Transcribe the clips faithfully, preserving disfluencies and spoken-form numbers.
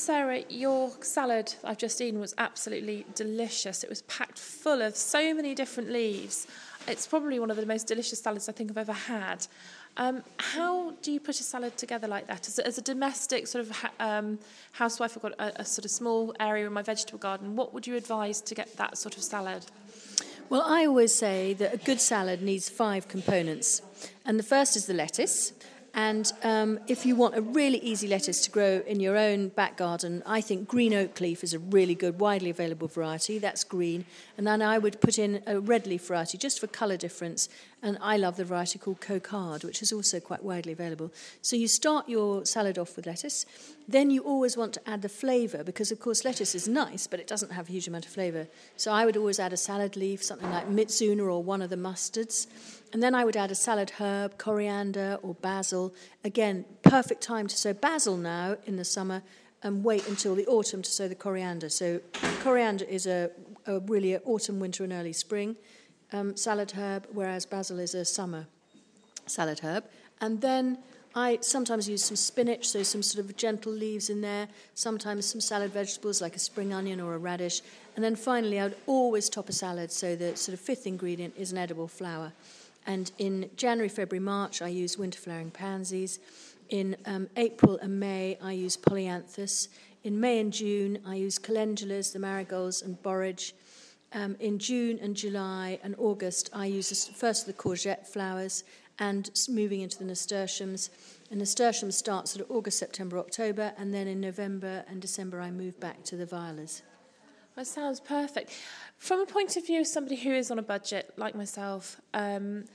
Sarah, your salad I've just eaten was absolutely delicious. It was packed full of so many different leaves. It's probably one of the most delicious salads I think I've ever had. Um, how do you put a salad together like that? As a, as a domestic sort of ha- um, housewife, I've got a, a sort of small area in my vegetable garden. What would you advise to get that sort of salad? Well, I always say that a good salad needs five components. And the first is the lettuce. And um, if you want a really easy lettuce to grow in your own back garden, I think green oak leaf is a really good, widely available variety. That's green. And then I would put in a red leaf variety just for colour difference. And I love the variety called coquard, which is also quite widely available. So you start your salad off with lettuce. Then you always want to add the flavour because, of course, lettuce is nice, but it doesn't have a huge amount of flavour. So I would always add a salad leaf, something like mitsuna or one of the mustards. And then I would add a salad herb, coriander or basil. Again, perfect time to sow basil now in the summer and wait until the autumn to sow the coriander. So coriander is a, a really a autumn, winter and early spring um, salad herb, whereas basil is a summer salad herb. And then I sometimes use some spinach, so some sort of gentle leaves in there, sometimes some salad vegetables like a spring onion or a radish. And then finally, I would always top a salad, so the sort of fifth ingredient is an edible flower. And in January, February, March, I use winter flowering pansies. In um, April and May, I use polyanthus. In May and June, I use calendulas, the marigolds, and borage. Um, in June and July and August, I use the, first the courgette flowers and moving into the nasturtiums. And nasturtiums start sort of August, September, October, and then in November and December, I move back to the violas. That sounds perfect. From a point of view of somebody who is on a budget, like myself, um,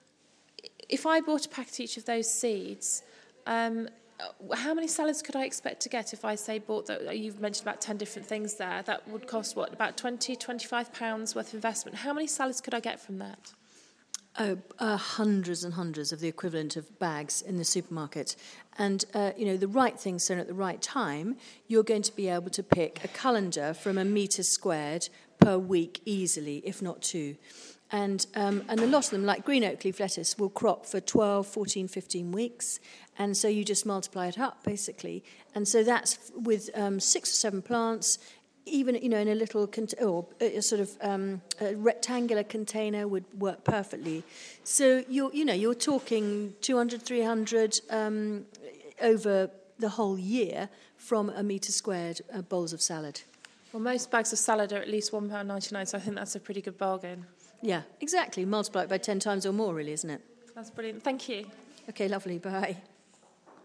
if I bought a packet each of those seeds, um, how many salads could I expect to get if I, say, bought, the, you've mentioned about ten different things there, that would cost, what, about twenty, twenty-five pounds worth of investment. How many salads could I get from that? Oh, uh, hundreds and hundreds of the equivalent of bags in the supermarket. And, uh, you know, the right thing sown at the right time, you're going to be able to pick a colander from a metre squared per week easily, if not two. And um, and a lot of them, like green oak leaf lettuce, will crop for twelve, fourteen, fifteen weeks. And so you just multiply it up, basically. And so that's with um, six or seven plants. Even, you know, in a little, cont- or a sort of um, a rectangular container would work perfectly. So, you're, you know, you're talking two hundred, three hundred um, over the whole year from a metre squared uh, bowls of salad. Well, most bags of salad are at least one pound ninety-nine, so I think that's a pretty good bargain. Yeah, exactly. Multiply it by ten times or more, really, isn't it? That's brilliant. Thank you. Okay, lovely. Bye.